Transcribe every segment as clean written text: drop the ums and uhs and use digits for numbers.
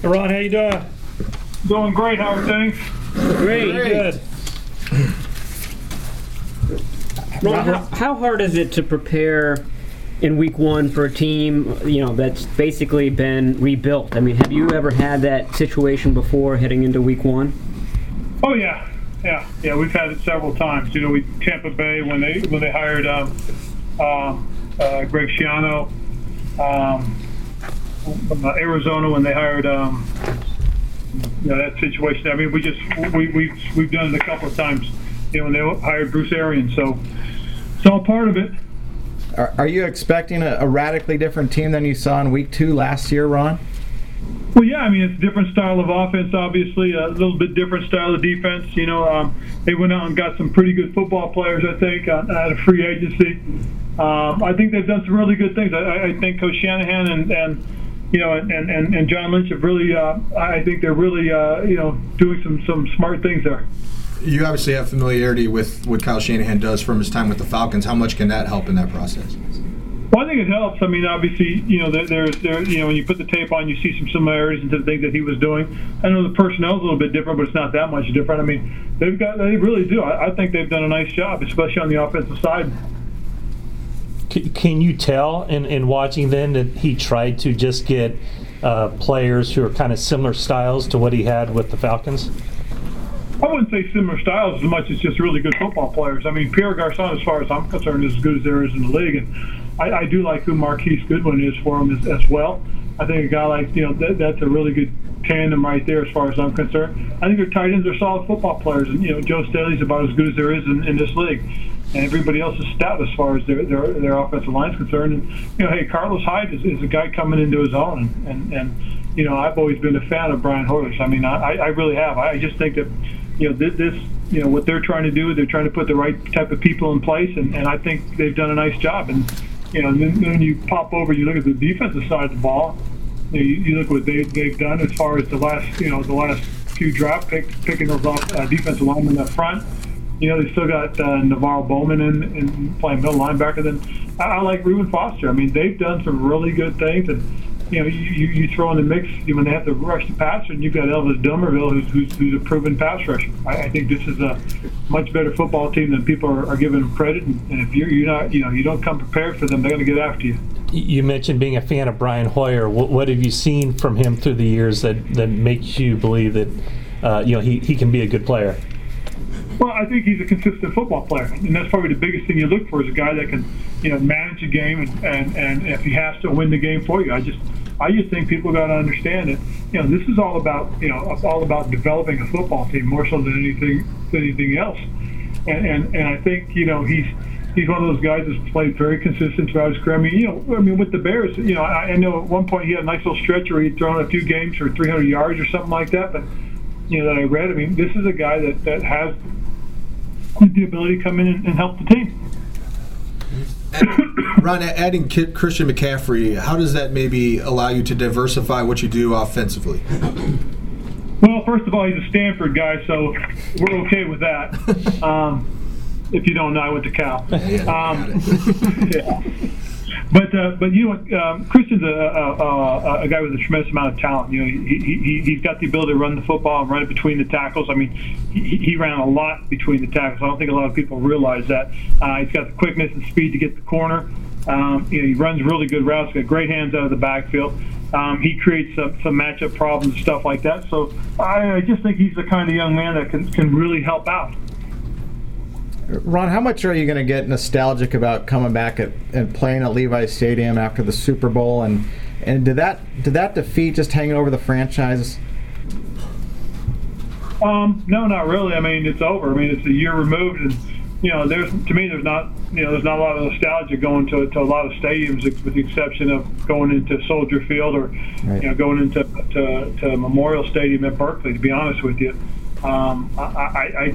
Hey, Ron, how you doing? Doing great. How are things? Great. Good. Ron, how hard is it to prepare in week one for a team, that's basically been rebuilt? I mean, have you ever had that situation before heading into week one? Oh yeah. We've had it several times. Tampa Bay when they hired Greg Schiano, Arizona when they hired that situation. I mean, we've done it a couple of times. When they hired Bruce Arians, so it's all part of it. Are you expecting a radically different team than you saw in week 2 last year, Ron? Well, yeah, I mean, it's a different style of offense, obviously, a little bit different style of defense. They went out and got some pretty good football players, I think, out of free agency. I think they've done some really good things. I think Coach Shanahan and John Lynch have really, I think they're really, doing some smart things there. You obviously have familiarity with what Kyle Shanahan does from his time with the Falcons. How much can that help in that process? Well, I think it helps. I mean, obviously, there's when you put the tape on, you see some similarities into the things that he was doing. I know the personnel's a little bit different, but it's not that much different. I mean, they really do. I think they've done a nice job, especially on the offensive side. Can you tell in watching then that he tried to just get players who are kind of similar styles to what he had with the Falcons? I wouldn't say similar styles as much as just really good football players. I mean, Pierre Garçon, as far as I'm concerned, is as good as there is in the league, and I do like who Marquise Goodwin is for him as well. I think a guy like that's a really good tandem right there as far as I'm concerned. I think their tight ends are solid football players, and Joe Staley's about as good as there is in this league, and everybody else is stout as far as their offensive line is concerned. And hey, Carlos Hyde is a guy coming into his own, and I've always been a fan of Brian Hoyer. I mean, I really have. I just think that what they're trying to do, they're trying to put the right type of people in place, and I think they've done a nice job. And then when you pop over, you look at the defensive side of the ball. You look what they've done as far as the last few draft picking those off defensive linemen up front. They still got Navarro Bowman in playing middle linebacker. Then I like Reuben Foster. I mean, they've done some really good things, and you throw in the mix when they have to rush the passer, and you've got Elvis Dumervil, who's a proven pass rusher. I think this is a much better football team than people are giving them credit. And if you're not, you don't come prepared for them, they're going to get after you. You mentioned being a fan of Brian Hoyer. What have you seen from him through the years that makes you believe that he can be a good player? Well, I think he's a consistent football player, and that's probably the biggest thing you look for is a guy that can, manage a game and if he has to win the game for you. I just think people got to understand that, this is all about developing a football team more so than anything else. And I think he's one of those guys that's played very consistent throughout his career. I mean, with the Bears, I know at one point he had a nice little stretch where he'd thrown a few games for 300 yards or something like that. But that I read, I mean, this is a guy that has the ability to come in and help the team. Ron, adding Christian McCaffrey, how does that maybe allow you to diversify what you do offensively? Well, first of all, he's a Stanford guy, so we're okay with that. If you don't know, I went to Cal. Yeah. But Christian's a guy with a tremendous amount of talent. He's got the ability to run the football and run it between the tackles. I mean, he ran a lot between the tackles. I don't think a lot of people realize that. He's got the quickness and speed to get the corner. He runs really good routes. Got great hands out of the backfield. He creates some matchup problems and stuff like that. So I just think he's the kind of young man that can really help out. Ron, how much are you going to get nostalgic about coming back and playing at Levi's Stadium after the Super Bowl? And did that defeat just hang over the franchise? No, not really. I mean, it's over. I mean, it's a year removed, and there's not a lot of nostalgia going to a lot of stadiums, with the exception of going into Soldier Field or right. Going into Memorial Stadium at Berkeley. To be honest with you. I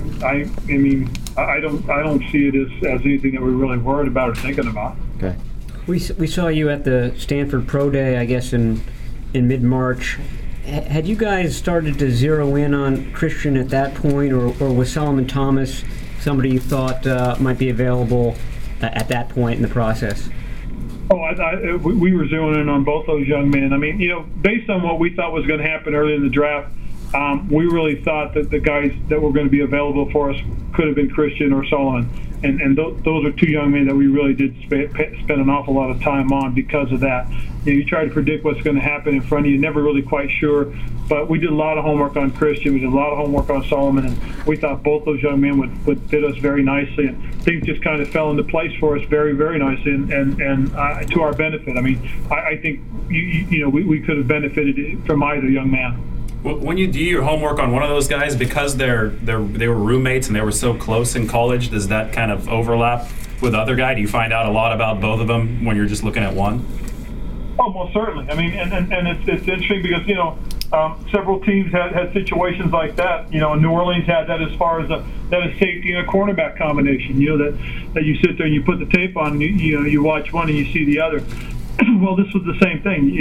don't see it as anything that we're really worried about or thinking about. Okay. We saw you at the Stanford Pro Day, I guess, in mid-March. Had you guys started to zero in on Christian at that point, or was Solomon Thomas somebody you thought might be available at that point in the process? We were zeroing in on both those young men. I mean, based on what we thought was going to happen early in the draft, we really thought that the guys that were going to be available for us could have been Christian or Solomon. And those are two young men that we really did spend an awful lot of time on because of that. You try to predict what's going to happen in front of you, never really quite sure. But we did a lot of homework on Christian. We did a lot of homework on Solomon, and we thought both those young men would fit us very nicely. And things just kind of fell into place for us very, very nicely, and to our benefit. I mean, I think we could have benefited from either young man. When you do your homework on one of those guys, because they were roommates and they were so close in college, does that kind of overlap with the other guy? Do you find out a lot about both of them when you're just looking at one? Oh, most certainly. I mean, and it's interesting because several teams had situations like that. New Orleans had that as far as that a safety and a cornerback combination. That you sit there and you put the tape on, and you watch one and you see the other. Well, this was the same thing.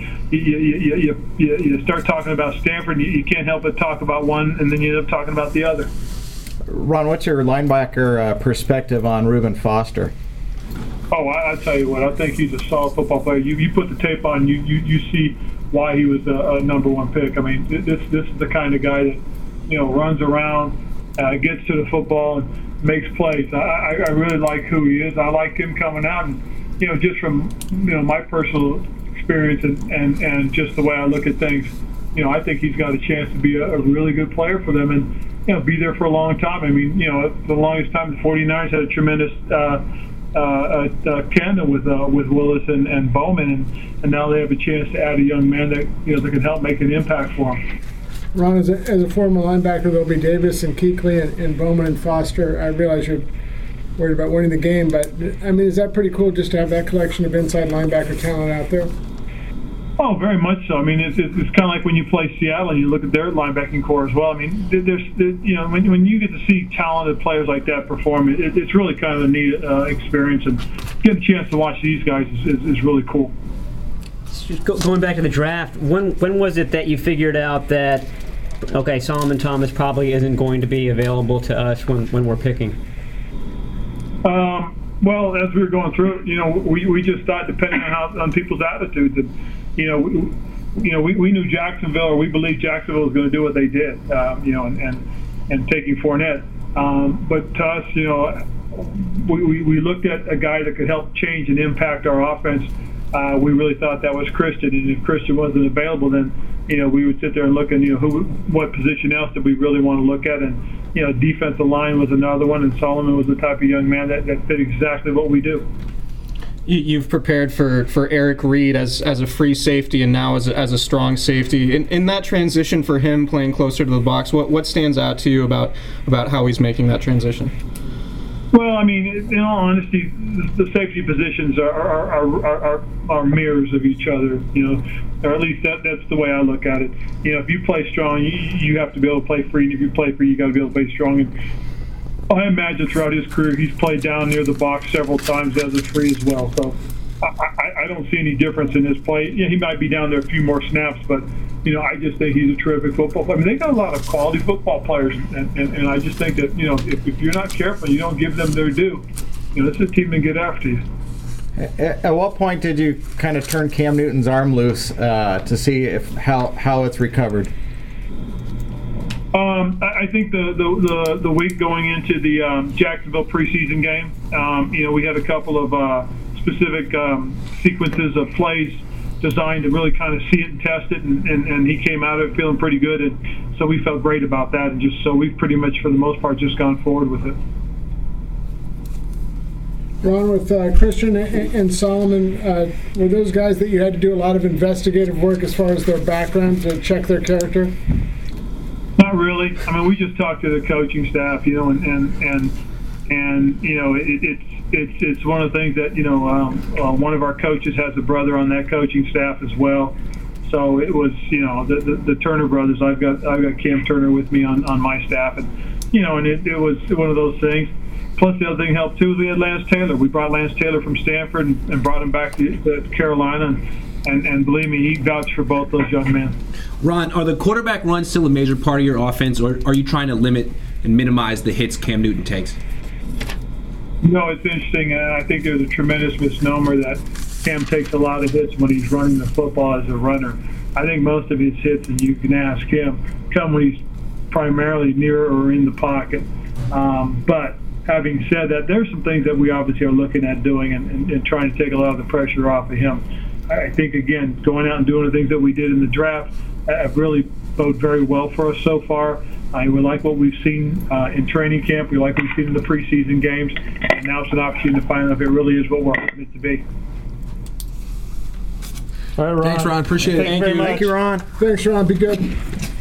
You start talking about Stanford, you can't help but talk about one, and then you end up talking about the other. Ron, what's your linebacker perspective on Reuben Foster? Oh, I tell you what, I think he's a solid football player. You put the tape on, you see why he was a number one pick. I mean, this is the kind of guy that runs around, gets to the football, and makes plays. I really like who he is. I like him coming out, and just from my personal experience and just the way I look at things, I think he's got a chance to be a really good player for them and be there for a long time. I mean, the longest time the 49ers had a tremendous tandem with Willis and Bowman, and now they have a chance to add a young man that that can help make an impact for them. Ron, as a former linebacker, there'll be Davis and Kuechly and Bowman and Foster. I realize you're worried about winning the game, but I mean, is that pretty cool just to have that collection of inside linebacker talent out there? Oh, very much so. I mean, it's kind of like when you play Seattle and you look at their linebacking core as well. I mean, when you get to see talented players like that perform, it's really kind of a neat experience, and getting a chance to watch these guys is really cool. Just going back to the draft, when was it that you figured out that Solomon Thomas probably isn't going to be available to us when we're picking? Well, as we were going through it, we just thought, depending on people's attitudes, and we knew Jacksonville, or we believed Jacksonville was going to do what they did, and taking Fournette. But to us, we looked at a guy that could help change and impact our offense. We really thought that was Christian, and if Christian wasn't available, then we would sit there and look and what position else did we really want to look at, and defensive line was another one, and Solomon was the type of young man that fit exactly what we do. You've prepared for Eric Reed as a free safety and now as a strong safety. In that transition for him playing closer to the box, what stands out to you about how he's making that transition? Well, I mean, in all honesty, the safety positions are mirrors of each other, or at least that's the way I look at it. If you play strong, you have to be able to play free, and if you play free, you got to be able to play strong. And I imagine throughout his career, he's played down near the box several times as a free as well. So I don't see any difference in his play. He might be down there a few more snaps, but I just think he's a terrific football player. I mean, they got a lot of quality football players, and I just think that if you're not careful, you don't give them their due. This is a team that get after you. At what point did you kind of turn Cam Newton's arm loose to see how it's recovered? I think the week going into the Jacksonville preseason game, we had a couple of specific sequences of plays designed to really kind of see it and test it, and he came out of it feeling pretty good, and so we felt great about that, and just so we've pretty much for the most part just gone forward with it. Ron, with Christian and Solomon, were those guys that you had to do a lot of investigative work as far as their background to check their character? Not really. I mean, we just talked to the coaching staff, it's one of the things that one of our coaches has a brother on that coaching staff as well. So it was the Turner brothers. I've got Cam Turner with me on my staff, and it was one of those things. Plus the other thing helped too is we had Lance Taylor. We brought Lance Taylor from Stanford and brought him back to Carolina, and believe me, he vouched for both those young men. Ron, are the quarterback runs still a major part of your offense, or are you trying to limit and minimize the hits Cam Newton takes? No, it's interesting. I think there's a tremendous misnomer that Cam takes a lot of hits when he's running the football as a runner. I think most of his hits, and you can ask him, come when he's primarily near or in the pocket. But having said that, there's some things that we obviously are looking at doing and trying to take a lot of the pressure off of him. I think, again, going out and doing the things that we did in the draft have really bode very well for us so far. We like what we've seen in training camp. We like what we've seen in the preseason games. And now it's an opportunity to find out if it really is what we're hoping it to be. All right, Ron. Thanks, Ron. Appreciate it. Thank you very much. Thank you, Ron. Thanks, Ron. Be good.